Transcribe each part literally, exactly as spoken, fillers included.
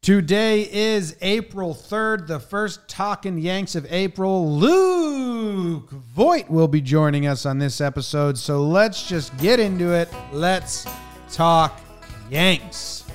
Today is April third, the first Talkin' Yanks of April. Luke Voit will be joining us on this episode, so let's just get into it. Let's talk Yanks.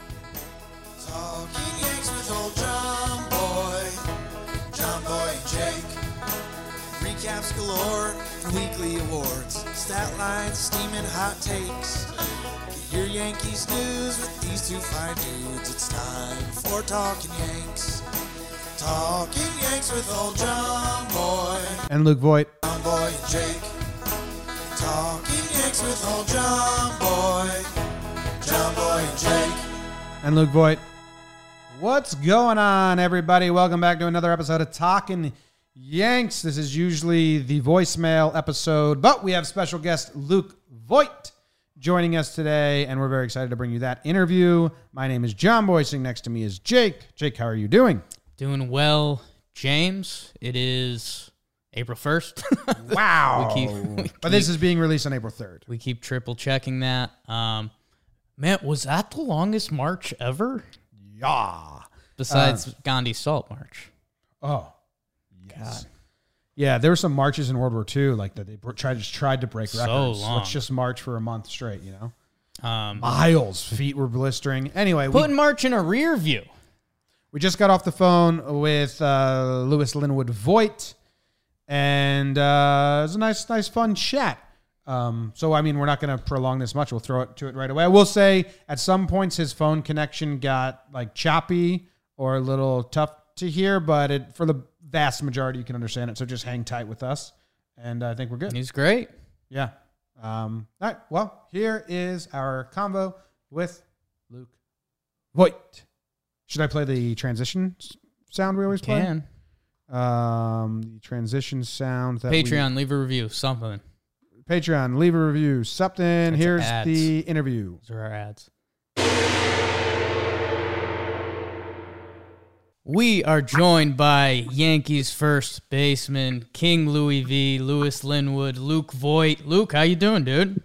Talking Yanks with old John Boy, John Boy and Jake. Recaps galore and weekly awards, stat lines, steaming hot takes. Get your Yankees news with these two fine dudes. It's time for Talking Yanks. Talking Yanks with old John Boy And Luke Voit. John Boy and Jake. Talking Yanks with old John Boy, John Boy and Jake. And Luke Voit. What's going on, everybody? Welcome back to another episode of Talkin' Yanks. This is usually the voicemail episode, but we have special guest Luke Voit joining us today, and we're very excited to bring you that interview. My name is John Boy. Sitting next to me is Jake. Jake, how are you doing? Doing well, James. It is April first. Wow. we keep, we keep, but this is being released on April third. We keep triple checking that. Um, man, was that the longest march ever? Yeah. Besides Uh, Gandhi Salt March. Oh, yes. God. Yeah, there were some marches in World War Two like that they br- tried just tried to break So records. long. Let's just march for a month straight, you know? Um, Miles, feet were blistering. Anyway, we, putting March in a rear view. we just got off the phone with uh, Louis Linwood Voit, and uh, it was a nice, nice, fun chat. Um, so, I mean, we're not going to prolong this much. We'll throw it to it right away. I will say at some points his phone connection got like choppy or a little tough to hear, but it, for the vast majority, you can understand it. So just hang tight with us, and I think we're good. He's great. Yeah. Um, all right. Well, here is our convo with Luke Voit. Should I play the transition s- sound we always play? Can. Um, the transition sound that Patreon, leave a review, something. we, Patreon, leave a review, something. That's Here's ads. the interview. Those are our ads. We are joined by Yankees first baseman, King Louis V, Louis Linwood, Luke Voit. Luke, how you doing, dude?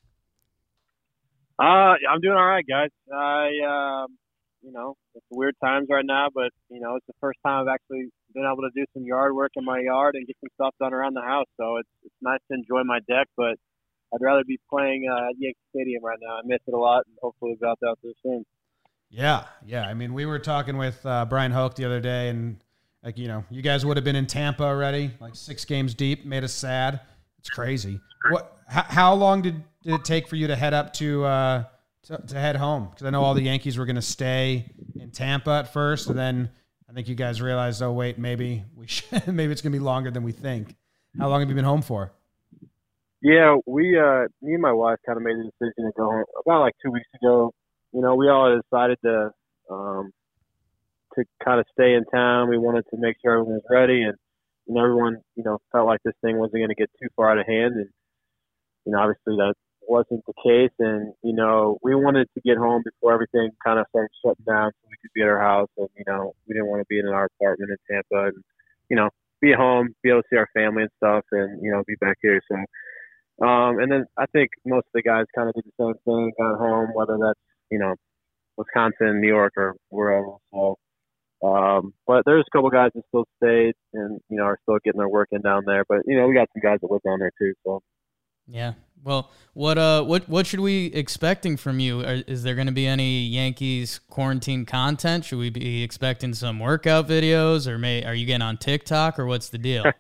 Uh, I'm doing all right, guys. I, um, you know, it's weird times right now, but you know, it's the first time I've actually been able to do some yard work in my yard and get some stuff done around the house. So it's it's nice to enjoy my deck, but I'd rather be playing uh, at Yankee Stadium right now. I miss it a lot, and hopefully we'll be out there soon. Yeah. Yeah. I mean, we were talking with uh, Brian Hoke the other day, and like, you know, you guys would have been in Tampa already, like six games deep, made us sad. It's crazy. What? H- how long did, did it take for you to head up to uh, to, to head home? Because I know all the Yankees were going to stay in Tampa at first, and then I think you guys realized, oh wait, maybe we should, maybe it's going to be longer than we think. How long have you been home for? Yeah, we, uh, me and my wife kind of made the decision to go home about like two weeks ago. You know, we all decided to um, to kind of stay in town. We wanted to make sure everyone was ready, and you know, everyone you know felt like this thing wasn't going to get too far out of hand. And you know, obviously that wasn't the case. And you know, we wanted to get home before everything kind of started shutting down, so we could be at our house. And you know, we didn't want to be in our apartment in Tampa, and you know, be at home, be able to see our family and stuff, and you know, be back here. So, um, and then I think most of the guys kind of did the same thing, got home, whether that's you know, Wisconsin, New York, or wherever. So, um, but there's a couple guys that still stayed and, you know, are still getting their work in down there. But, you know, we got some guys that live down there too. So, Yeah. Well, what uh, what what should we expecting from you? Are, is there going to be any Yankees quarantine content? Should we be expecting some workout videos, or may are you getting on TikTok, or what's the deal?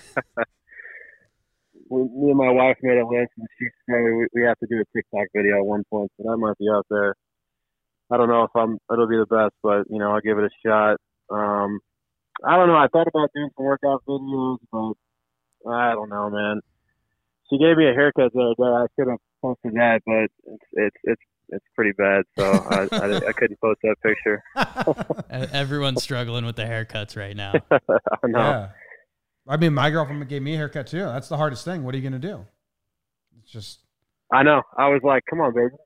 we, me and my wife made a list, and she said we, we have to do a TikTok video at one point. So that might be out there. I don't know if I'm it'll be the best, but you know, I'll give it a shot. Um, I don't know. I thought about doing some workout videos, but I don't know, man. She gave me a haircut the other day. I could have posted that, but it's it's it's, it's pretty bad, so I, I I couldn't post that picture. Everyone's struggling with the haircuts right now. I know. Yeah. I mean, my girlfriend gave me a haircut too. That's the hardest thing. What are you going to do? It's just. I know. I was like, "Come on, baby."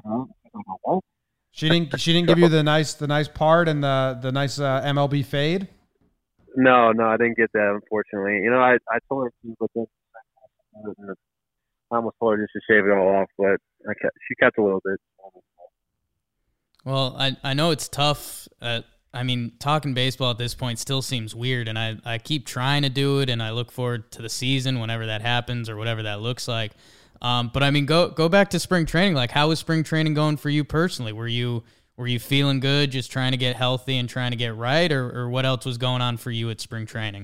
She didn't. She didn't give you the nice, the nice part and the the nice uh, M L B fade. No, no, I didn't get that. Unfortunately, you know, I I told her to, but then I almost told her just to shave it all off, but I kept, she kept a little bit. Well, I, I know it's tough. Uh, I mean, talking baseball at this point still seems weird, and I, I keep trying to do it, and I look forward to the season whenever that happens or whatever that looks like. Um, but, I mean, go go back to spring training. Like, how was spring training going for you personally? Were you were you feeling good, just trying to get healthy and trying to get right, or, or what else was going on for you at spring training?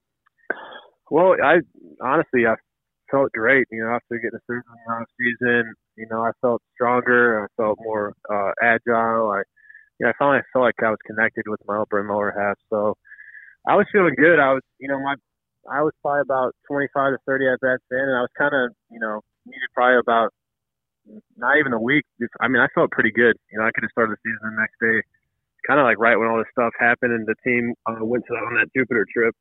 Well, I honestly, I felt great. You know, after getting the surgery in the off season, you know, I felt stronger. I felt more uh, agile. I, you know, I finally felt like I was connected with my upper and lower half. So I was feeling good. I was, you know, my, I was probably about twenty-five to thirty at bats in, and I was kind of, you know, needed probably about not even a week. I mean, I felt pretty good. You know, I could have started the season the next day. Kind of like right when all this stuff happened and the team uh, went to on that Jupiter trip.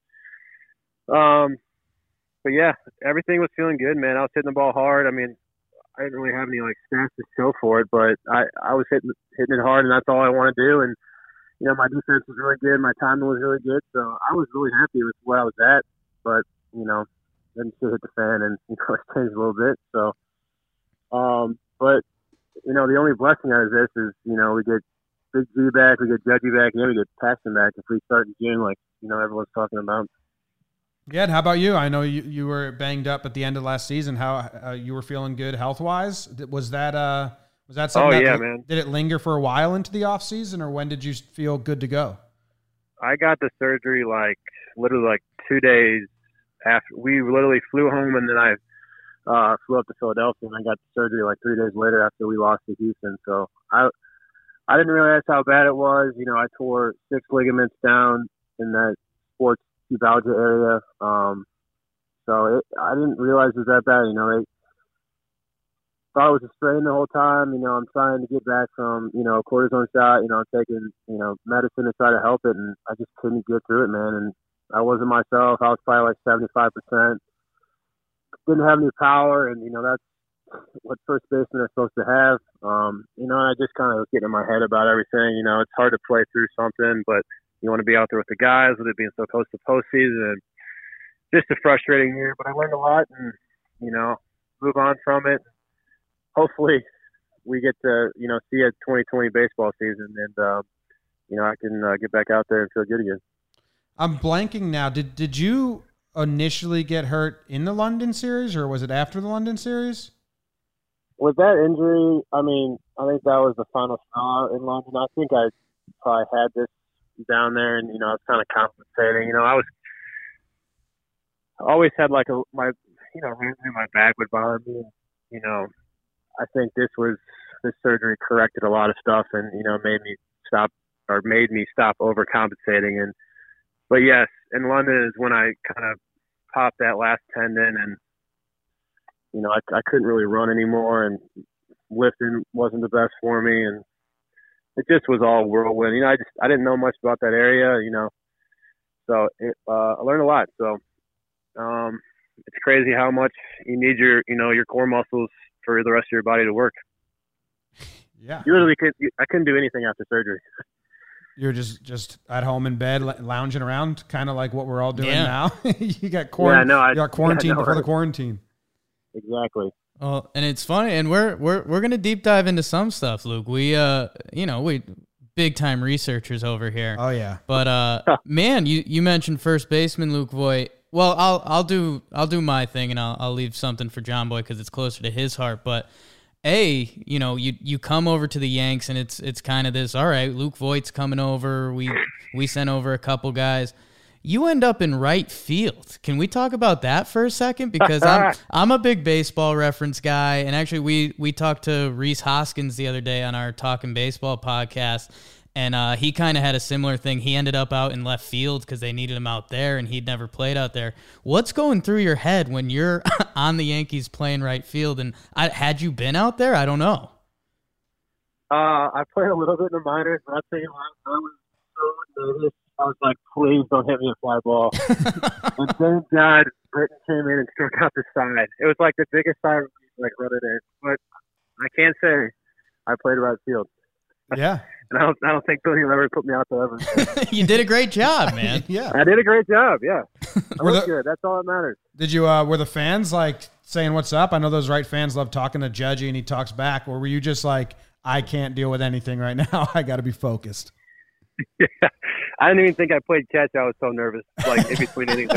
Um, but yeah, everything was feeling good, man. I was hitting the ball hard. I mean, I didn't really have any like stats to show for it, but I, I was hitting hitting it hard, and that's all I want to do. And you know, my defense was really good, my timing was really good, so I was really happy with where I was at. But you know, then shit hit the fan, and you know, it changed a little bit. So, um, but you know, the only blessing out of this is you know we get Big G back, we get Judgy back, and then we get Paxton back if we start in June, like you know everyone's talking about. Yeah, and how about you? I know you, you were banged up at the end of last season. How uh, you were feeling good health wise? Was that uh was that something? Oh that yeah, l- man. Did it linger for a while into the off season, or when did you feel good to go? I got the surgery like literally like two days after we literally flew home, and then I uh, flew up to Philadelphia, and I got the surgery like three days later after we lost to Houston. So I I didn't realize how bad it was. You know, I tore six ligaments down in that sports pubalgia area. Um, so it, I didn't realize it was that bad. You know, they thought it was a strain the whole time. You know, I'm trying to get back from, you know, a cortisone shot. You know, I'm taking, you know, medicine to try to help it, and I just couldn't get through it, man. And I wasn't myself. I was probably like seventy-five percent. Didn't have any power, and, you know, that's what first basemen are supposed to have. Um, you know, and I just kind of was getting in my head about everything. You know, it's hard to play through something, but you want to be out there with the guys, with it being so close to postseason. And just a frustrating year, but I learned a lot, and, you know, move on from it. Hopefully we get to, you know, see a twenty twenty baseball season, and, um, you know, I can uh, get back out there and feel good again. I'm blanking now. Did did you initially get hurt in the London series, or was it after the London series? With that injury, I mean, I think that was the final straw in London. I think I probably had this down there, and, you know, I was kind of compensating. You know, I was I always had like a, my, you know, my back would bother me. You know, I think this was, this surgery corrected a lot of stuff, and, you know, made me stop or made me stop overcompensating. And, but yes, in London is when I kind of popped that last tendon, and, you know, I, I couldn't really run anymore, and lifting wasn't the best for me. And it just was all whirlwind. You know, I just, I didn't know much about that area, you know, so it, uh, I learned a lot. So, um, it's crazy how much you need your, you know, your core muscles for the rest of your body to work. Yeah. You literally could, I couldn't do anything after surgery. You're just, just at home in bed, lounging around, kind of like what we're all doing Yeah. now. you got quarant- Yeah, no, I- you got quarantine yeah, no, before the right. quarantine. Exactly. Well, and it's funny, and we're we're we're gonna deep dive into some stuff, Luke. We uh, you know, we big time researchers over here. Oh yeah. But uh, man, you, you mentioned first baseman Luke Voit. Well, I'll I'll do I'll do my thing, and I'll I'll leave something for John Boy because it's closer to his heart. But a, you know, you you come over to the Yanks, and it's it's kind of this. All right, Luke Voigt's coming over. We we sent over a couple guys. You end up in right field. Can we talk about that for a second? Because I'm I'm a big baseball reference guy, and actually we we talked to Reese Hoskins the other day on our Talking Baseball podcast, and uh, he kind of had a similar thing. He ended up out in left field because they needed him out there, and he'd never played out there. What's going through your head when you're on the Yankees playing right field? And I, had you been out there? I don't know. Uh, I played a little bit in the minors, but I'll tell you what, I was so nervous. I was like, please don't hit me a fly ball. And thank God Britton came in and struck out the side. It was like the biggest side, like, run it in. But I can't say I played right field. Yeah. And I don't, I don't think Billy will ever put me out there ever. You did a great job, man. Yeah. I did a great job, yeah. I Were was the- good. That's all that matters. Did you, uh, were the fans like saying what's up? I know those right fans love talking to Judgy and he talks back. Or were you just like, I can't deal with anything right now. I got to be focused. Yeah. I didn't even think I played catch. I was so nervous, like in between innings.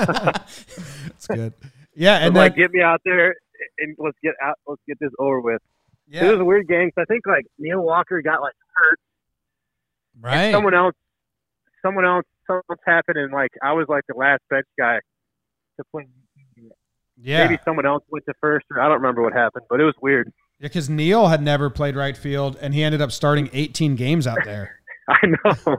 That's good. Yeah, and like, then, get me out there and let's get out. Let's get this over with. yeah, It was a weird game. So I think like Neil Walker got like hurt. Right. Someone else, someone else, something else happened, and like I was like the last bench guy to play. yeah, Maybe someone else went to first, or I don't remember what happened, but it was weird. because Neil had never played right field, and he ended up starting eighteen games out there. I know.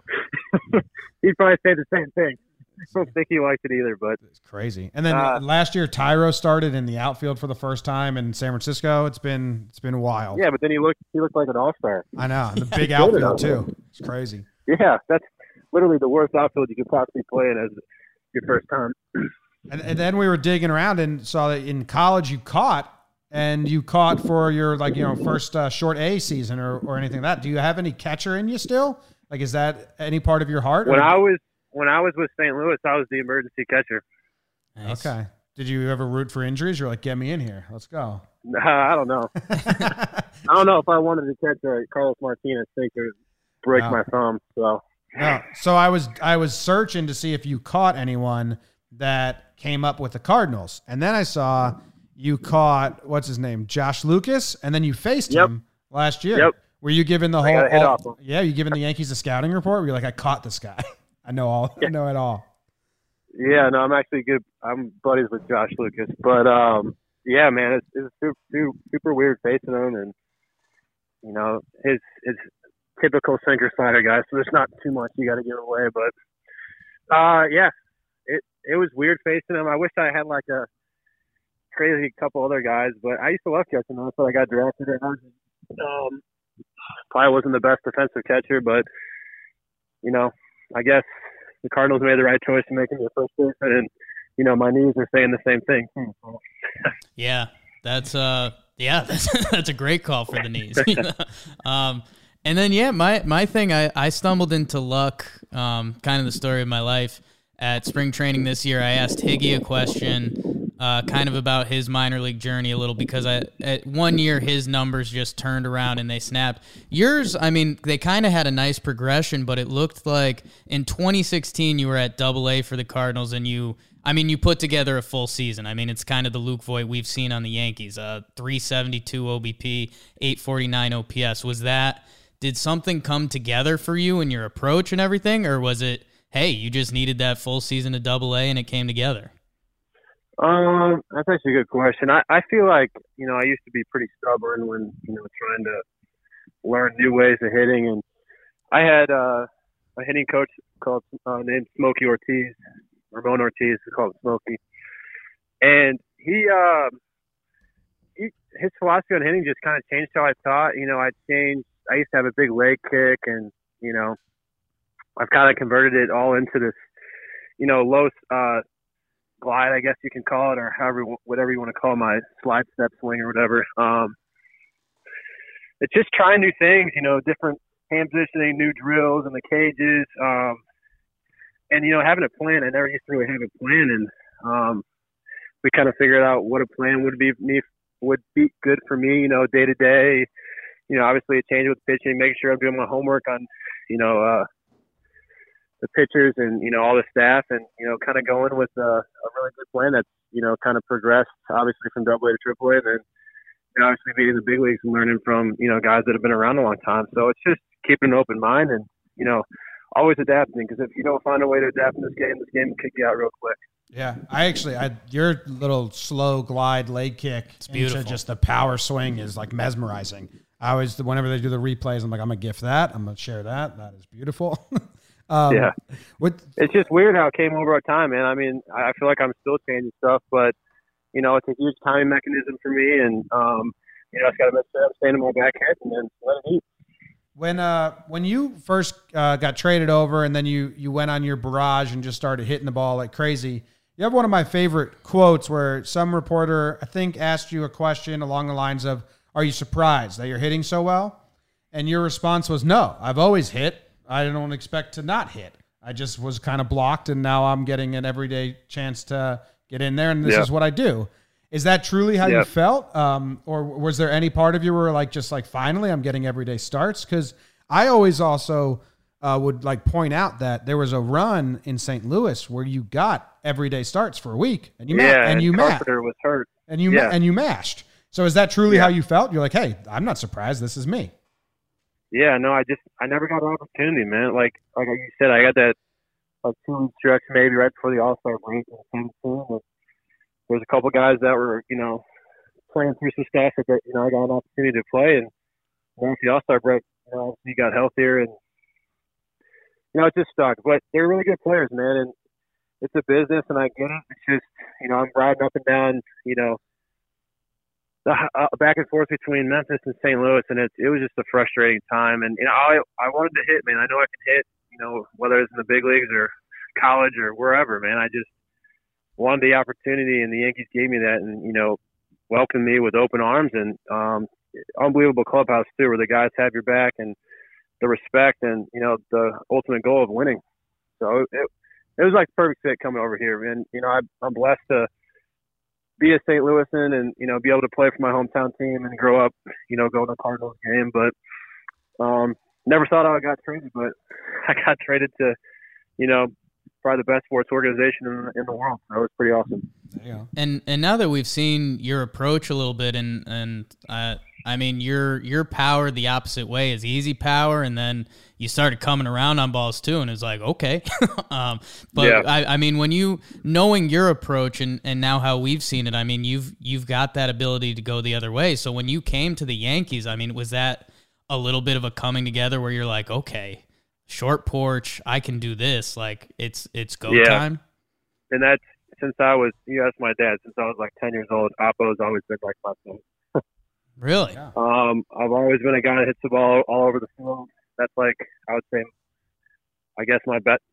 He'd probably say the same thing. I don't think he liked it either, but It's crazy. And then Uh, last year, Tyro started in the outfield for the first time in San Francisco. It's been it's been wild. yeah. But then he looked he looked like an all star. I know. And the big He's good at outfield outfield. too. It's crazy. Yeah, that's literally the worst outfield you could possibly play in as your first time. And, and then we were digging around and saw that in college you caught, and you caught for your like you know first uh, short A season or, or anything like that. Do you have any catcher in you still? Like, is that any part of your heart? When or- I was when I was with Saint Louis, I was the emergency catcher. Nice. Okay. Did you ever root for injuries? You're like, get me in here. Let's go. I don't know. I don't know if I wanted to catch a Carlos Martinez sinker, break No. my thumb. So No. So I was I was searching to see if you caught anyone that came up with the Cardinals, and then I saw you caught what's his name, Josh Lucas, and then you faced Yep. him last year. Yep. Were you giving the I whole? got a hit all- off him. yeah, you giving the Yankees a scouting report? Were you like, I caught this guy. I know all. I know it all. yeah, no, I'm actually good. I'm buddies with Josh Lucas, but um, yeah, man, it's, it's super, super super weird facing him, and you know his his typical sinker slider guy. So there's not too much you got to give away, but uh, yeah, it it was weird facing him. I wish I had like a crazy couple other guys, but I used to love catching them, so I got drafted. And I was, um, probably wasn't the best defensive catcher, but you know, I guess the Cardinals made the right choice in making me a first baseman, and you know, my knees are saying the same thing. Yeah, that's uh, yeah, that's that's a great call for the knees. um, and then yeah, my my thing, I I stumbled into luck. Um, kind of the story of my life at spring training this year. I asked Higgy a question, uh, kind of about his minor league journey a little because I at one year his numbers just turned around and they snapped. Yours, I mean, they kind of had a nice progression, but it looked like in twenty sixteen you were at Double A for the Cardinals and you. I mean, you put together a full season. I mean, it's kind of the Luke Voigt we've seen on the Yankees. Uh, three seventy-two O B P, eight forty-nine O P S. Was that, did something come together for you in your approach and everything? Or was it, hey, you just needed that full season of Double A and it came together? Um, that's actually a good question. I, I feel like, you know, I used to be pretty stubborn when, you know, trying to learn new ways of hitting. And I had uh, a hitting coach called uh, named Smokey Ortiz. Ramon Ortiz, we call him Smokey. And he, uh, he, his philosophy on hitting just kind of changed how I thought. You know, I changed, I used to have a big leg kick and, you know, I've kind of converted it all into this, you know, low, uh, glide, I guess you can call it, or however, whatever you want to call my slide step swing or whatever. Um, it's just trying new things, you know, different hand positioning, new drills in the cages. Um, and, you know, having a plan, I never used to really have a plan. And um, we kind of figured out what a plan would be me would be good for me, you know, day to day. You know, obviously it changed with pitching, making sure I'm doing my homework on, you know, uh, the pitchers and, you know, all the staff and, you know, kind of going with a, a really good plan that's, you know, kind of progressed obviously from Double A to Triple A and then you know, obviously being in the big leagues and learning from, you know, guys that have been around a long time. So it's just keeping an open mind and, you know, always adapting because if you don't find a way to adapt in this game, this game will kick you out real quick. Yeah, I actually, I your little slow glide leg kick, it's beautiful. Just the power swing is like mesmerizing. I always, whenever they do the replays, I'm like, I'm gonna gift that. I'm gonna share that. That is beautiful. um, Yeah. What? It's just weird how it came over time, man. I mean, I feel like I'm still changing stuff, but, you know, it's a huge timing mechanism for me. And, um, you know, it's got to make sure I'm staying in my back head and then let it eat. When uh when you first uh, got traded over and then you you went on your barrage and just started hitting the ball like crazy, you have one of my favorite quotes where some reporter, I think, asked you a question along the lines of, are you surprised that you're hitting so well? And your response was, no, I've always hit. I don't expect to not hit. I just was kind of blocked, and now I'm getting an everyday chance to get in there, and this Yeah. is what I do. Is that truly how Yeah. you felt? Um, or was there any part of you where like, just like, finally I'm getting everyday starts? Cause I always also uh, would like point out that there was a run in Saint Louis where you got everyday starts for a week and you, yeah, ma- and you mashed Carpenter was hurt. and you, ma- Yeah. and you mashed. So is that truly Yeah. how you felt? You're like, hey, I'm not surprised. This is me. Yeah, no, I just I never got an opportunity, man. Like like you said, I got that like two week stretch maybe right before the All Star break in the same team. And there's a couple guys that were, you know, playing through some stuff that, you know, I got an opportunity to play, and once the All Star break, you know, he got healthier, and you know, it just stuck. But they're really good players, man, and it's a business, and I get it. It's just, you know, I'm riding up and down, you know, the uh, back and forth between Memphis and Saint Louis, and it it was just a frustrating time. And you know, I I wanted to hit, man. I know I can hit, you know, whether it's in the big leagues or college or wherever, man. I just wanted the opportunity, and the Yankees gave me that, and you know, welcomed me with open arms, and um, unbelievable clubhouse too, where the guys have your back and the respect, and you know, the ultimate goal of winning. So it it was like the perfect fit coming over here, and you know, I, I'm blessed to be a Saint Louisan and, you know, be able to play for my hometown team and grow up, you know, going to a Cardinals game. But um, never thought I got traded, but I got traded to, you know, probably the best sports organization in, in the world. So it was pretty awesome. There you go. And and now that we've seen your approach a little bit, and and uh, I mean your your power the opposite way is easy power, and then you started coming around on balls too, and it's like okay. um, but Yeah. I, I mean when you knowing your approach and, and now how we've seen it, I mean you've you've got that ability to go the other way. So when you came to the Yankees, I mean was that a little bit of a coming together where you're like okay, short porch, I can do this, like it's it's go Yeah. time. And that's since I was, you asked my dad, since I was like ten years old, Oppo's always been like my son. Really? Yeah. Um, I've always been a guy that hits the ball all over the field. That's like, I would say, I guess my best,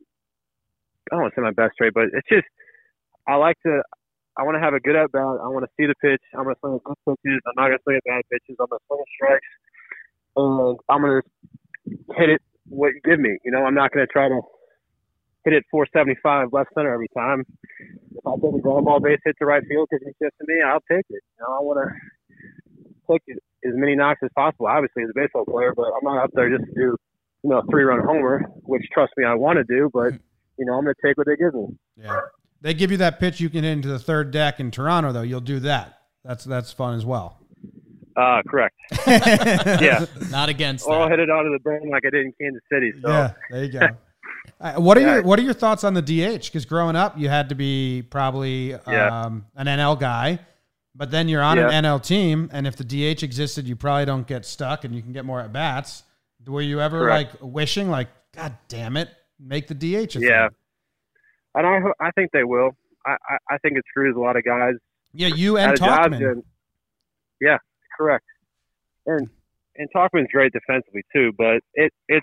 I don't want to say my best trait, but it's just, I like to, I want to have a good at bat. I want to see the pitch. I'm going to swing at good pitches. I'm not going to swing at bad pitches. I'm going to swing at strikes. And I'm going to hit it what you give me. You know, I'm not going to try to hit it four seventy-five left center every time. If I take a ground ball base hit to right field because it's just to me, I'll take it. You know, I want to take as many knocks as possible, obviously, as a baseball player, but I'm not up there just to do, you know, a three-run homer, which, trust me, I want to do, but, you know, I'm going to take what they give me. Yeah. They give you that pitch you can hit into the third deck in Toronto, though. You'll do that. That's that's fun as well. Uh, correct. Yeah. Not against Or I'll that. hit it onto the brain like I did in Kansas City. So. Yeah, there you go. Uh, what are Yeah. your What are your thoughts on the D H? Because growing up, you had to be probably Yeah. um, an N L guy, but then you're on an Yeah. N L team, and if the D H existed, you probably don't get stuck, and you can get more at bats. Were you ever Correct. like wishing, like, God damn it, make the D H? A Yeah. thing? And I, ho- I think they will. I, I, I think it screws a lot of guys Yeah, you out and of jobs. Talkman. And, yeah, correct. And and Talkman's great defensively too, but it it's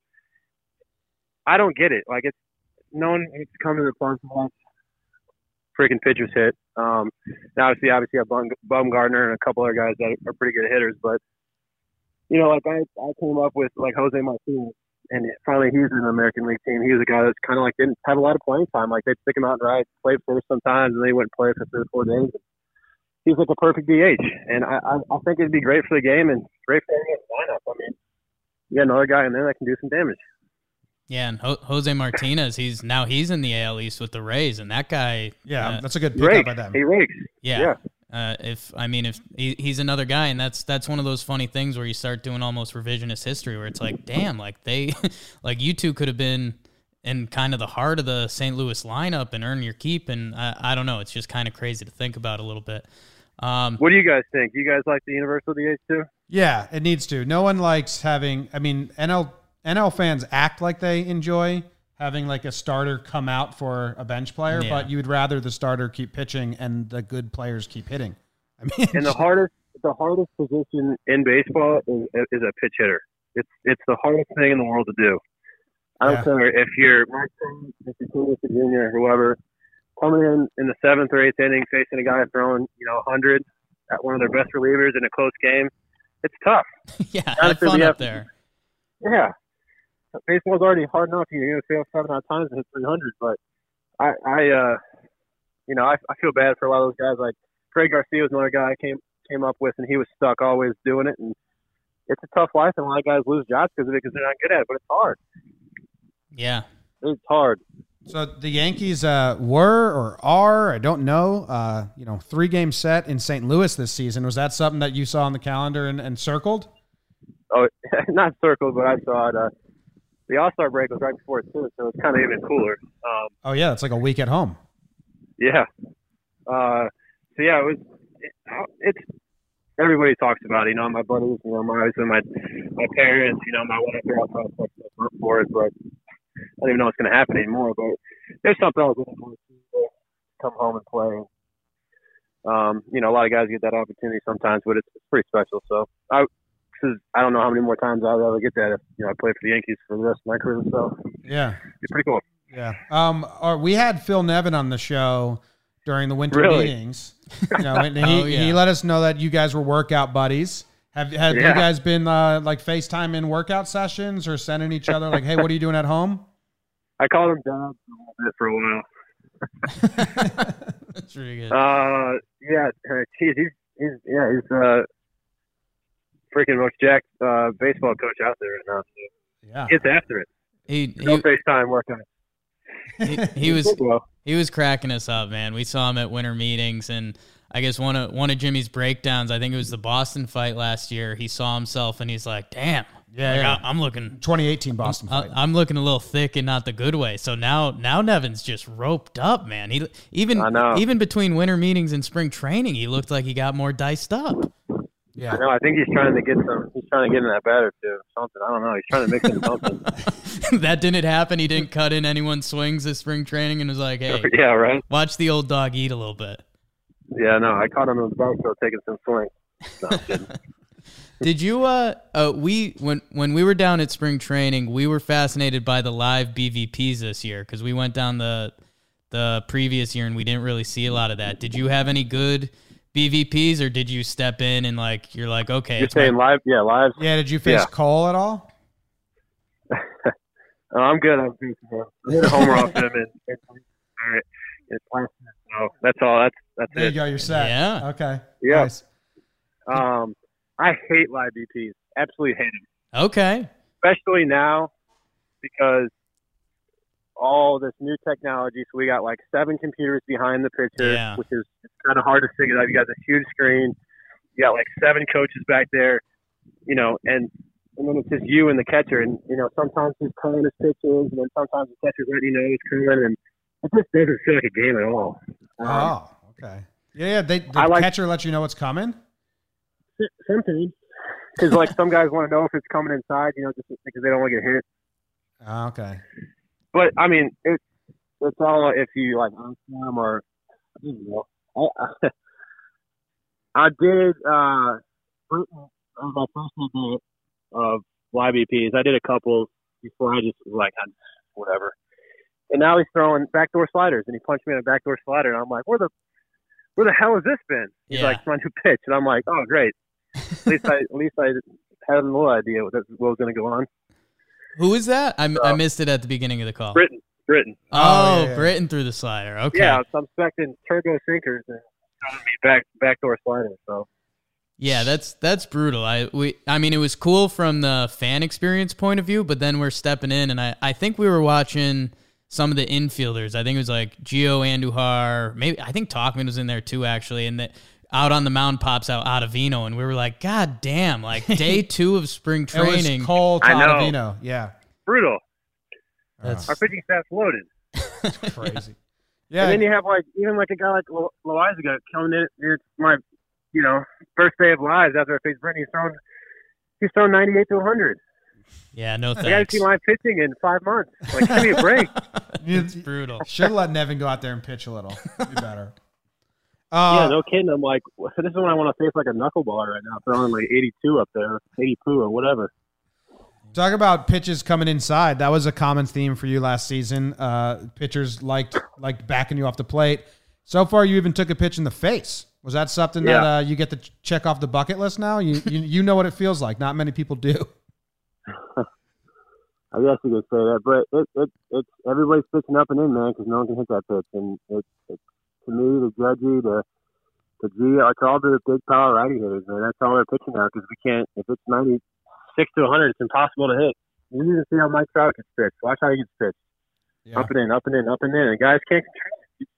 I don't get it. Like it's no one needs to come to the park and watch freaking pitchers hit. Um, now obviously, obviously, I have Bum, Bumgarner and a couple other guys that are pretty good hitters, but you know, like I, I came up with like Jose Martinez, and finally he's in the American League team. He was a guy that's kind of like didn't have a lot of playing time. Like they'd stick him out and right, play first sometimes, and then he wouldn't play for three or four days. He's like a perfect D H, and I, I, I think it'd be great for the game and great for the lineup. I mean, you got another guy in there that can do some damage. Yeah, and Ho- Jose Martinez, he's now he's in the A L East with the Rays, and that guy, Yeah, uh, that's a good pickup Rakes. by them. He rakes. yeah. Yeah. Uh, if I mean, if he, he's another guy, and that's that's one of those funny things where you start doing almost revisionist history, where it's like, damn, like they, like you two could have been in kind of the heart of the Saint Louis lineup and earn your keep, and I, I don't know, it's just kind of crazy to think about a little bit. Um, What do you guys think? You guys like the universal D H too? Yeah, it needs to. No one likes having. I mean, N L N L fans act like they enjoy having like a starter come out for a bench player, Yeah. but you'd rather the starter keep pitching and the good players keep hitting. I mean, And the hardest, the hardest position in baseball is, is a pitch hitter. It's it's the hardest thing in the world to do. I don't Yeah. care if you're Mike Trout, if you're King Junior, whoever, coming in in the seventh or eighth inning, facing a guy throwing you know one hundred at one of their best relievers in a close game. It's tough. yeah, have Honestly, fun we up have- there. Yeah. Baseball's already hard enough. You're going to fail seven out of times and hit three hundred. But I, I uh, you know, I, I feel bad for a lot of those guys like Craig Garcia was another guy I came came up with, and he was stuck always doing it. And it's a tough life, and a lot of guys lose jobs because of it because they're not good at it. But it's hard. Yeah, it's hard. So the Yankees uh, were or are, I don't know, uh, you know, three game set in Saint Louis this season. Was that something that you saw on the calendar and, and circled? Oh, not circled, but I saw it. Uh, the All-Star break was right before it too, so it's kind of even cooler. Um, oh yeah, it's like a week at home. Yeah. Uh, so yeah, it was. It, it's everybody talks about it. You know, my buddies, you know, my obviously my my parents, you know, my wife, they're all trying to push stuff for it, but I don't even know what's going to happen anymore. But there's something I was looking forward to come home and play. Um, you know, a lot of guys get that opportunity sometimes, but it's, it's pretty special. So I, this is, I don't know how many more times I'll ever get that if you know I play for the Yankees for the rest of my career. So yeah, it's pretty cool. Yeah. Um. Or we had Phil Nevin on the show during the winter Really? meetings. You know, and he, Oh, yeah. he let us know that you guys were workout buddies. Have have Yeah. you guys been uh, like FaceTime in workout sessions or sending each other like, hey, what are you doing at home? I called him Dad for a while. that's really good. Uh, yeah, uh, geez, he's, he's yeah, he's uh, freaking most jacked uh, baseball coach out there right now. So Yeah. gets after it. He No he, FaceTime workout. he, he was Well, he was cracking us up, man. We saw him at winter meetings, and I guess one of one of Jimmy's breakdowns, I think it was the Boston fight last year. He saw himself, and he's like, "Damn, Yeah, like, yeah. I, I'm looking." twenty eighteen Boston I- fight. I'm looking a little thick and not the good way. So now, now Nevin's just roped up, man. He even I know. even between winter meetings and spring training, he looked like he got more diced up. yeah. I know. I think he's trying to get some. He's trying to get in that batter too. Something. I don't know. He's trying to mix in something. That didn't happen. He didn't cut in anyone's swings this spring training and was like, "Hey, Yeah. Right. watch the old dog eat a little bit." Yeah. No. I caught him in the back show taking some swings. No, I'm kidding. Did you uh, uh we when when we were down at spring training, we were fascinated by the live B V Ps this year because we went down the the previous year and we didn't really see a lot of that. Did you have any good B V Ps or did you step in and like you're like, okay, You're it's my- saying live? Yeah, live. Yeah. Did you face Yeah. Cole at all? Oh, I'm good. I'm good. I hit a homer off him and, and all right. It's last so that's all. That's that's There you it. go. You're set. Yeah. Okay. Yeah. Nice. Um, I hate live B Ps. Absolutely hate them. Okay. Especially now because all this new technology. So we got like seven computers behind the pitcher, Yeah. which is kind of hard to figure out. You got this huge screen. You got like seven coaches back there, you know, and and then it's just you and the catcher. And you know, sometimes he's calling his pitches, and then sometimes the catcher's letting you know he's coming, and it just doesn't feel like a game at all. Um, Oh, okay. Yeah, yeah. They, the I like- catcher lets you know what's coming. Sometimes, because like some guys want to know if it's coming inside, you know, just because they don't want to get hit. Oh, okay. But I mean, it's it's all if you like on them or you know. I, I did. Uh, that was my first day of live B Ps. I did a couple before. I just was like, I, whatever. And now he's throwing backdoor sliders, and he punched me in a backdoor slider, and I'm like, where the where the hell has this been? He's Yeah. like, it's my new pitch, and I'm like, oh great. At least I at least I had a little idea what, what was going to go on. Who is that? I, I Uh, missed it at the beginning of the call. Britain, Britain. Oh, Oh, yeah, yeah. Britton threw the slider. Okay. Yeah, so I'm expecting turbo sinkers and throwing me back backdoor sliders. So Yeah, that's that's brutal. I we I mean it was cool from the fan experience point of view, but then we're stepping in and I, I think we were watching some of the infielders. I think it was like Gio Andujar, maybe I think Talkman was in there too actually, and that out on the mound pops out Ottavino, and we were like, God damn, like day two of spring It training. was Cole I know. Tadavino. Yeah. brutal. That's Our pitching staff's loaded. Crazy. Yeah. And then you have like even like a guy like Lo- Loizaga coming in. It's my you know first day of lives after I faced Britain. He's thrown he's thrown ninety-eight to one hundred. yeah, no I got to thanks. see live pitching in five months. Like give me a break. It's brutal. Should have let Nevin go out there and pitch a little. Be better. Uh, Yeah, no kidding. I'm like, this is when I want to face like a knuckleballer right now, throwing like eighty-two up there, eighty-two or whatever. Talk about pitches coming inside. That was a common theme for you last season. Uh, pitchers liked liked backing you off the plate. So far, you even took a pitch in the face. Was that something that Yeah. uh, you get to ch- check off the bucket list now? You, you you know what it feels like. Not many people do. I guess you could say that, but it, it it's everybody's pitching up and in, man, because no one can hit that pitch. And it's, it's to me, to Judgy, to to G, uh, to all the big power righty hitters, man. That's all they're pitching now because we can't. If it's ninety-six to one hundred, it's impossible to hit. You need to see how Mike Trout gets pitched. Watch how he gets pitched. Yeah. Up and in, up and in, up and in, and guys can't control it.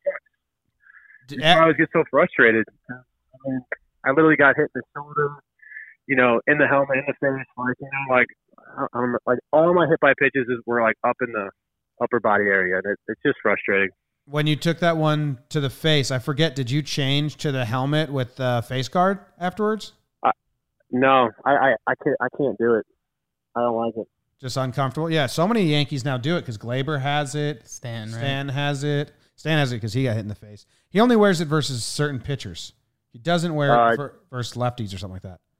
D- I always get so frustrated. I mean, I literally got hit in the shoulder, you know, in the helmet, in the face, like you know, like I'm like all my hit by pitches is were like up in the upper body area, and it, it's just frustrating. When you took that one to the face, I forget, did you change to the helmet with the face guard afterwards? Uh, no, I, I, I can't I can't do it. I don't like it. Just uncomfortable? Yeah, so many Yankees now do it because Glaber has it. Stan, right? Stan has it. Stan has it because he got hit in the face. He only wears it versus certain pitchers. He doesn't wear Uh, it for, versus lefties or something like that.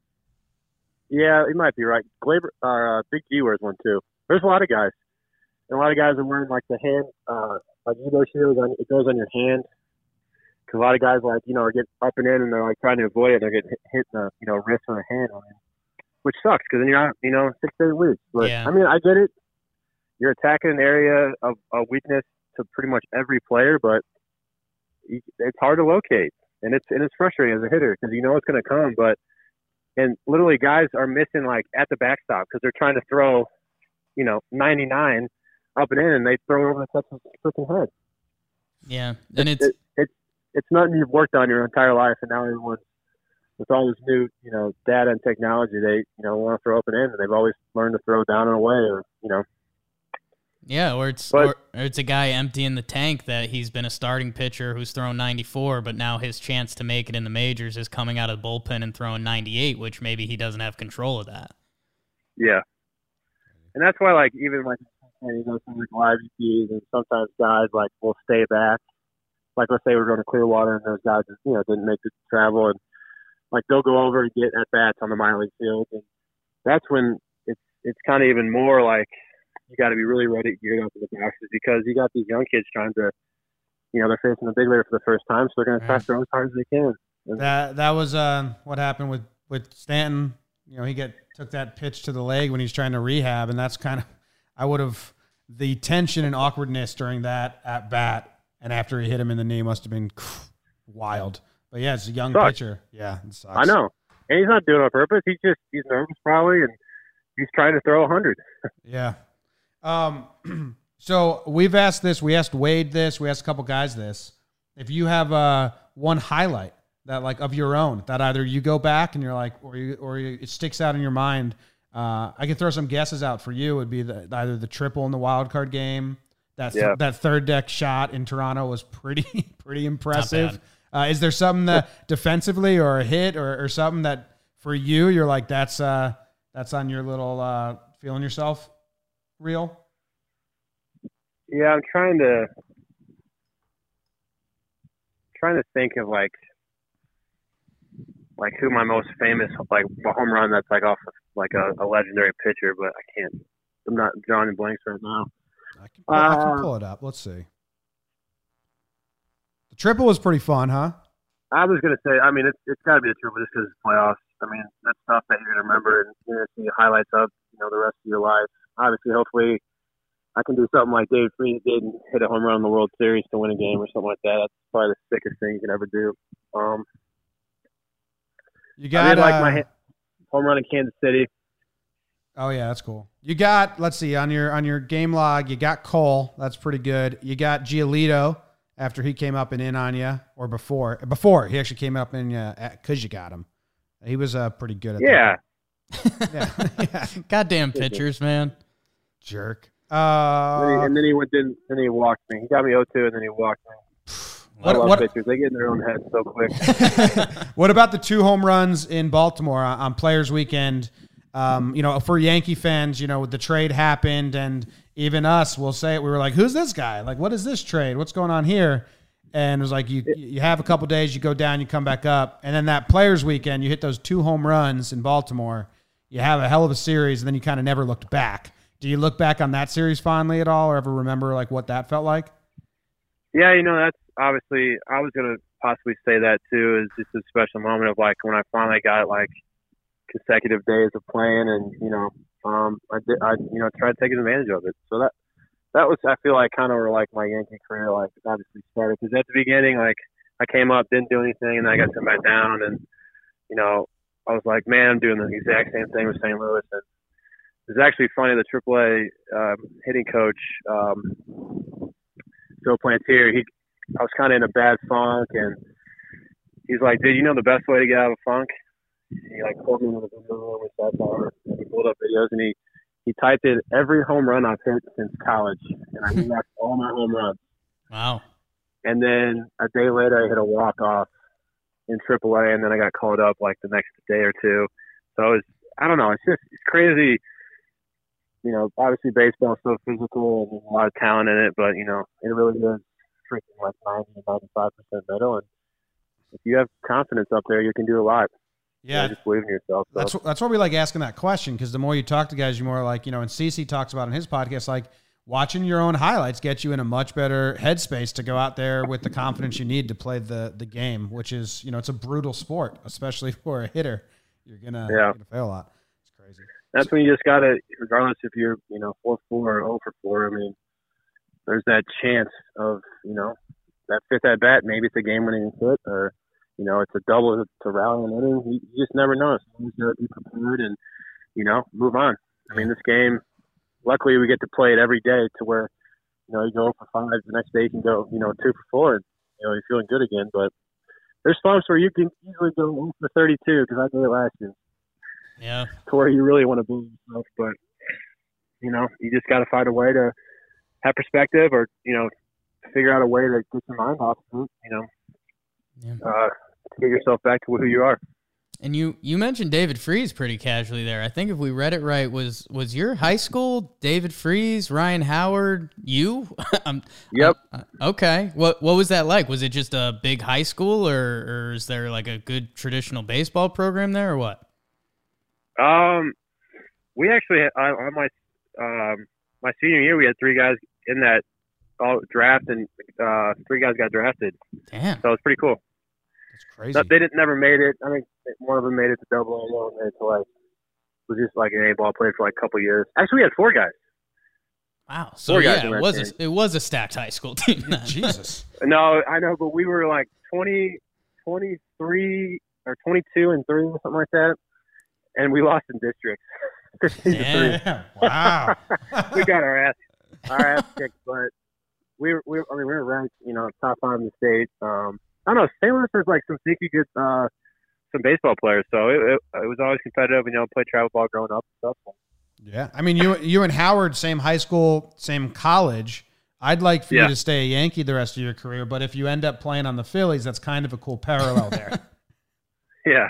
Yeah, you might be right. Glaber, uh, Big G wears one too. There's a lot of guys. And a lot of guys are wearing like the hand, uh, like Evo shield. On, it goes on your hand. Because a lot of guys like you know are getting up and in, and they're like trying to avoid it. They're getting hit, hit in the you know wrist or the hand on it, which sucks because then you're out you know six to eight weeks. But Yeah. I mean, I get it. You're attacking an area of, of weakness to pretty much every player, but you, it's hard to locate, and it's and it's frustrating as a hitter because you know it's going to come, but. And literally, guys are missing like at the backstop because they're trying to throw, you know, ninety-nine up and in, and they throw it over the touch's freaking head. Yeah, and it's it, it's it's nothing you've worked on your entire life, and now everyone's with all this new, you know, data and technology. They, you know, want to throw up and in, and they've always learned to throw down and away, or you know. yeah, or it's But- or, or it's a guy emptying the tank that he's been a starting pitcher who's thrown ninety-four, but now his chance to make it in the majors is coming out of the bullpen and throwing ninety-eight, which maybe he doesn't have control of that. Yeah, and that's why, like, even like you know, some like live E Ps, and sometimes guys like will stay back. Like, let's say we're going to Clearwater, and those guys, you know, didn't make the travel, and like they'll go over and get at bats on the minor league field, and that's when it's it's kind of even more like you got to be really ready to gear up in the boxes because you got these young kids trying to, you know, they're facing the big league for the first time, so they're going to try to throw as hard as they can. And That that was uh, what happened with, with Stanton. You know, he get took that pitch to the leg when he's trying to rehab, and that's kind of I would have the tension and awkwardness during that at bat, and after he hit him in the knee must have been wild. But yeah, it's a young Sucks. pitcher. Yeah, it sucks. I know, and he's not doing it on purpose. He's just he's nervous probably, and he's trying to throw a hundred. Yeah. Um. So we've asked this. We asked Wade this. We asked a couple guys this. If you have uh one highlight that like of your own that either you go back and you're like, or you or you, it sticks out in your mind. Uh, I can throw some guesses out for you. It would be the, either the triple in the wild card game. That th- Yeah. that third deck shot in Toronto was pretty pretty impressive. bad. Uh, is there something that defensively or a hit or, or something that for you you're like that's uh that's on your little uh, feeling yourself reel? Yeah, I'm trying to trying to think of like like who my most famous like home run that's like off of like a, a legendary pitcher, but I can't. I'm not drawing blanks right now. I can, pull, I can Uh, pull it up. Let's see. The triple was pretty fun, huh? I was gonna say, I mean, it's it's got to be a triple just because it's playoffs. I mean, that's stuff that you're gonna remember and you're gonna see highlights of, you know, the rest of your life. Obviously, hopefully, I can do something like Dave Freese did and hit a home run in the World Series to win a game or something like that. That's probably the sickest thing you can ever do. Um, You I got did like uh, my ha- home run in Kansas City. oh yeah, that's cool. You got let's see on your on your game log. You got Cole. That's pretty good. You got Giolito after he came up and in on you, or before before he actually came up in you because you got him. He was uh, pretty good at Yeah, that. Yeah, yeah. Goddamn pitchers, man. Jerk. and, then he, Uh, and then he went in, then he walked me. He got me oh two, and then he walked me. What- I love what- pitchers. They get in their own head so quick. what about the two home runs in Baltimore on on Players Weekend? Um, you know, for Yankee fans, you know, the trade happened, and even us will say it. We were like, "Who's this guy? Like, what is this trade? What's going on here?" And it was like, you you have a couple days, you go down, you come back up, and then that Players Weekend, you hit those two home runs in Baltimore. You have a hell of a series, and then you kind of never looked back. Do you look back on that series fondly at all, or ever remember like what that felt like? Yeah, you know, that's obviously, I was going to possibly say that too, is just a special moment of like when I finally got like consecutive days of playing and, you know, um, I did, I, you know, tried taking advantage of it. So that, that was, I feel like kind of where like my Yankee career, like obviously started. Cause at the beginning, like I came up, didn't do anything, and then I got sent back down. And, you know, I was like, man, I'm doing the exact same thing with Saint Louis. And it's actually funny, the triple A um, hitting coach, um, Joe Plantier, he, I was kind of in a bad funk, and he's like, dude, you know the best way to get out of a funk? He, like, pulled me into the video room with that bar, and he pulled up videos, and he, he typed in every home run I've hit since college, and I watched all my home runs. Wow. And then a day later, I hit a walk-off in triple A, and then I got called up, like, the next day or two. So it was, I don't know, it's just it's crazy. You know, obviously baseball is so physical and there's a lot of talent in it, but, you know, it really is freaking like ninety to ninety-five percent mental. And if you have confidence up there, you can do a lot. Yeah. You know, just believe in yourself. So. That's, that's why we like asking that question, because the more you talk to guys, you're more like, you know, and Cece talks about in his podcast, like watching your own highlights gets you in a much better headspace to go out there with the confidence you need to play the, the game, which is, you know, it's a brutal sport, especially for a hitter. You're going yeah. you're gonna fail a lot. It's crazy. That's when you just got to, regardless if you're, you know, four four or oh for four, I mean, there's that chance of, you know, that fifth at bat, maybe it's a game-winning hit, or, you know, it's a double to rally an inning. You, you just never know. So you got to be prepared and, you know, move on. I mean, this game, luckily we get to play it every day to where, you know, you go for five, the next day you can go, you know, two for four, and, you know, you're feeling good again. But there's times where you can easily go one for thirty-two, because I did it last year. Yeah. To where you really want to believe yourself, but you know, you just got to find a way to have perspective, or you know, figure out a way to get your mind off of it, you know, yeah. uh, to get yourself back to who you are. And you you mentioned David Freese pretty casually there. I think if we read it right, was was your high school David Freese, Ryan Howard, you? um, yep. Uh, okay. What what was that like? Was it just a big high school, or or is there like a good traditional baseball program there, or what? Um, we actually had, on my um my senior year, we had three guys in that all draft, and uh, three guys got drafted. Damn. So it was pretty cool. That's crazy. But they didn't never made it. I think one of them made it to double A, one made it to like was just like an A ball player for like a couple of years. Actually, we had four guys. Wow. So four yeah, guys it was a, it was a stacked high school team. Jesus. No, I know, but we were like twenty, twenty-three or twenty-two and three or something like that. And we lost in districts. Yeah. Wow. We got our ass, our ass kicked, but we were, we were, I mean, we were ranked, you know, top five in the state. Um, I don't know, Saint Louis was like some sneaky good, uh, some baseball players. So it, it, it was always competitive, and, you know, played travel ball growing up and stuff. Yeah. I mean, you, you and Howard, same high school, same college. I'd like for yeah. you to stay a Yankee the rest of your career, but if you end up playing on the Phillies, that's kind of a cool parallel there. Yeah.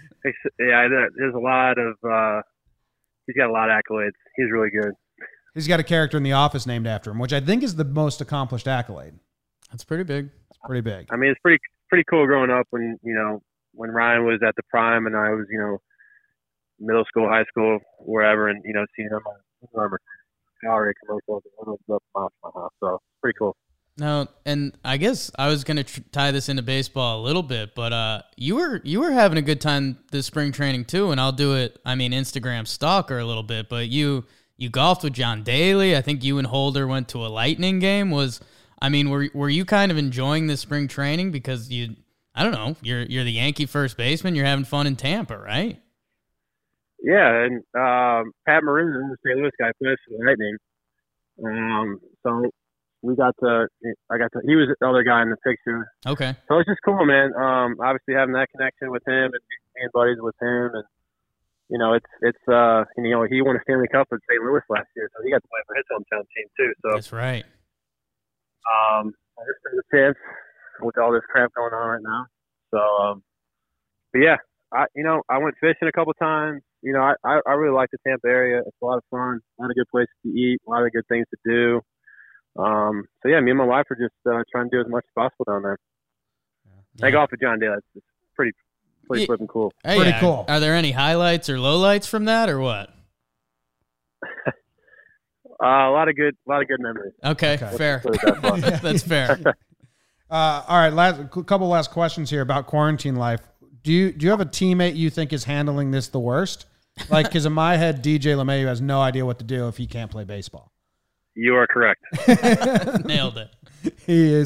Yeah, there's a lot of uh, – he's got a lot of accolades. He's really good. He's got a character in The Office named after him, which I think is the most accomplished accolade. That's pretty big. It's pretty big. I mean, it's pretty pretty cool growing up when, you know, when Ryan was at the prime and I was, you know, middle school, high school, wherever, and, you know, seeing him on remember Powerade commercials and up my house. So it's pretty cool. No, and I guess I was going to tr- tie this into baseball a little bit, but uh, you were you were having a good time this spring training too, and I'll do it. I mean, Instagram stalker a little bit, but you you golfed with John Daly. I think you and Holder went to a Lightning game. Was I mean, were were you kind of enjoying this spring training because you? I don't know. You're you're the Yankee first baseman. You're having fun in Tampa, right? Yeah, and um, Pat Maroon, the Saint Louis guy, plays for the Lightning. Um, so. We got to, I got to, he was the other guy in the picture. Okay. So it's just cool, man. Um, obviously having that connection with him and being buddies with him. And, you know, it's, it's, uh, you know, he won a Stanley Cup with Saint Louis last year. So he got to play for his hometown team too. So that's right. Um, I just took a chance with all this crap going on right now. So, um, but yeah, I, you know, I went fishing a couple times. You know, I, I, I really like the Tampa area. It's a lot of fun, a lot of good places to eat, a lot of good things to do. Um, so yeah, me and my wife are just uh, trying to do as much as possible down there. Yeah. I golf with John Daly. It's pretty, pretty yeah. flipping cool. Hey, pretty yeah. cool. Are there any highlights or lowlights from that, or what? uh, a lot of good, a lot of good memories. Okay, okay. Fair. That That's fair. uh, all right, last a couple last questions here about quarantine life. Do you do you have a teammate you think is handling this the worst? Like, because in my head, D J LeMahieu has no idea what to do if he can't play baseball. You are correct. Nailed it. He is. Yep.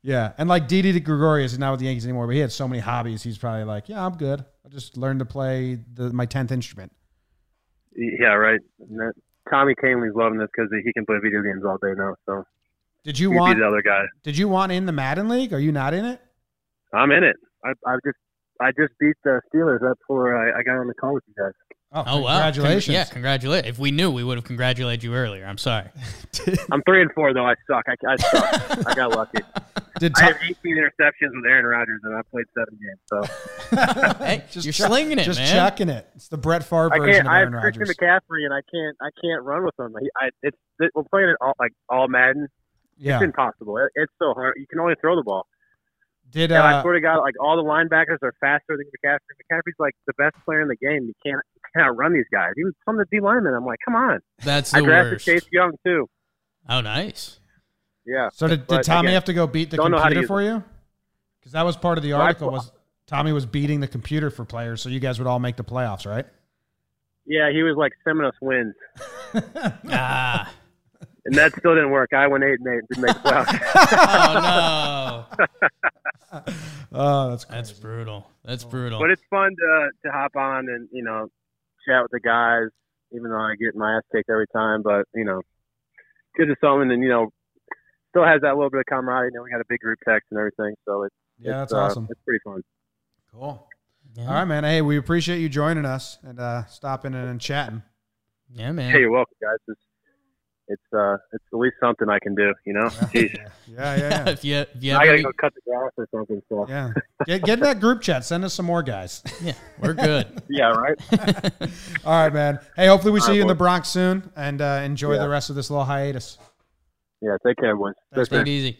Yeah, and like Didi Gregorius is not with the Yankees anymore, but he had so many hobbies. He's probably like, yeah, I'm good. I just learned to play the, my tenth instrument. Yeah, right. And that, Tommy Kahnle's loving this because he can play video games all day now. So Did you he'd want be the other guy? Did you want in the Madden League? Are you not in it? I'm in it. I, I just I just beat the Steelers up before I, I got on the call with you guys. Oh, Oh, wow. congratulations! Con- yeah, congratulations. If we knew, we would have congratulated you earlier. I'm sorry. I'm three and four though. I suck. I, I suck. I got lucky. Did I Tom, have eighteen interceptions with Aaron Rodgers, and I played seven games. So Hey, just you're chuck- slinging it, just man. chucking it. It's the Brett Favre I version can't. of I have Aaron Christian Rodgers. McCaffrey, and I can't. I can't run with him. He, I, it's it, we're playing it all like all Madden. Yeah. It's impossible. It, it's so hard. You can only throw the ball. Did And I uh, swear to God, like all the linebackers are faster than McCaffrey. McCaffrey's like the best player in the game. You can't you can't run these guys. He was from the D lineman. I'm like, come on. That's the I drafted worst. Chase Young too. Oh, nice. Yeah. so did, did but Tommy again, have to go beat the don't know how to computer use for you? Because that was part of the Well, I- article. Was Tommy was beating the computer for players, so you guys would all make the playoffs, right? Yeah, he was like sending us wins, Ah. and that still didn't work. I went eight and eight and didn't make the playoffs. Oh, no. Oh, that's crazy. That's brutal. That's brutal. But it's fun to to hop on and you know chat with the guys, even though I get my ass kicked every time. But you know, good to something, and you know, still has that little bit of camaraderie. You know, we got a big group text and everything, so it's Yeah, it's, that's uh, awesome. It's pretty fun. Cool. Yeah. All right, man. Hey, we appreciate you joining us and uh, stopping in and chatting. Yeah, man. Hey, you're welcome, guys. It's it's uh it's at least something I can do. You know, Jeez. Yeah, yeah, yeah. if you, if you I ever gotta need- go cut the grass or something. So yeah. Get get in that group chat. Send us some more guys. yeah, we're good. yeah, right. All right, man. Hey, hopefully we see right, you in the boys. Bronx soon and uh, enjoy Yeah. the rest of this little hiatus. Yeah, take care, boys. Thanks, Take it easy.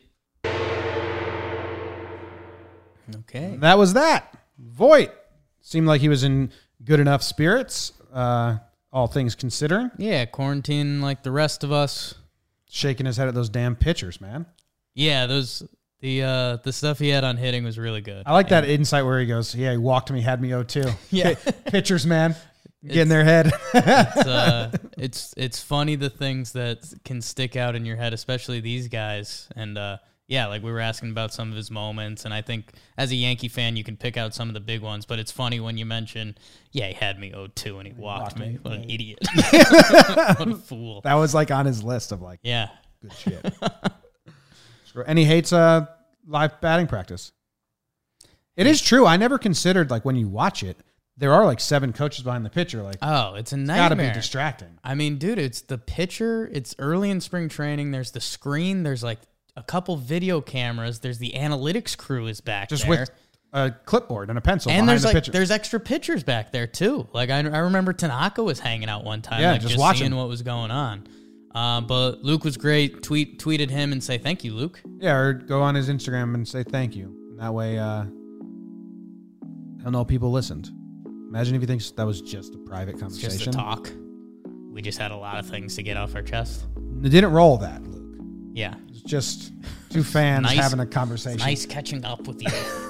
Okay. That was that. Voigt seemed like he was in good enough spirits, uh, all things considering. Yeah, quarantine like the rest of us. Shaking his head at those damn pitchers, man. Yeah, those the uh the stuff he had on hitting was really good. I like that insight where he goes, yeah, he walked me, had me oh two. Yeah. Pitchers, man. Get in It's- their head. It's, uh, it's it's funny the things that can stick out in your head, especially these guys. And uh, yeah, like we were asking about some of his moments, and I think as a Yankee fan, you can pick out some of the big ones. But it's funny when you mention, yeah, he had me oh two and he walked, walked me. me. What an Yeah. idiot! What a fool! That was like on his list of like Yeah. good shit. And he hates uh, live batting practice. It is true. I never considered like when you watch it, there are like seven coaches behind the pitcher. Like, Oh, it's a it's got to be nightmare. distracting. I mean, dude, it's the pitcher. It's early in spring training. There's the screen. There's like a couple video cameras. There's the analytics crew is back Just there. with a clipboard and a pencil and behind there's the like pitcher. there's extra pitchers back there too. Like I, I remember Tanaka was hanging out one time, Yeah, like just just, watching. seeing what was going on. Uh, but Luke was great. Tweet tweeted him and say thank you, Luke. Yeah, or go on his Instagram and say thank you. And that way, uh, he'll know people listened. Imagine if he thinks that was just a private It's conversation. just a talk. We just had a lot of things to get off our chest. It didn't roll that, Luke. Yeah, It's just two fans Nice- having a conversation. nice catching up with you.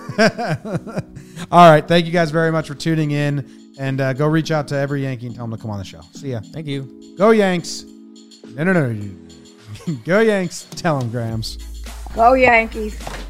All right. Thank you guys very much for tuning in. And uh, go reach out to every Yankee and tell them to come on the show. See ya. Thank you. Go Yanks. No, no, no. Go Yanks. Tell them, Grams. Go Yankees.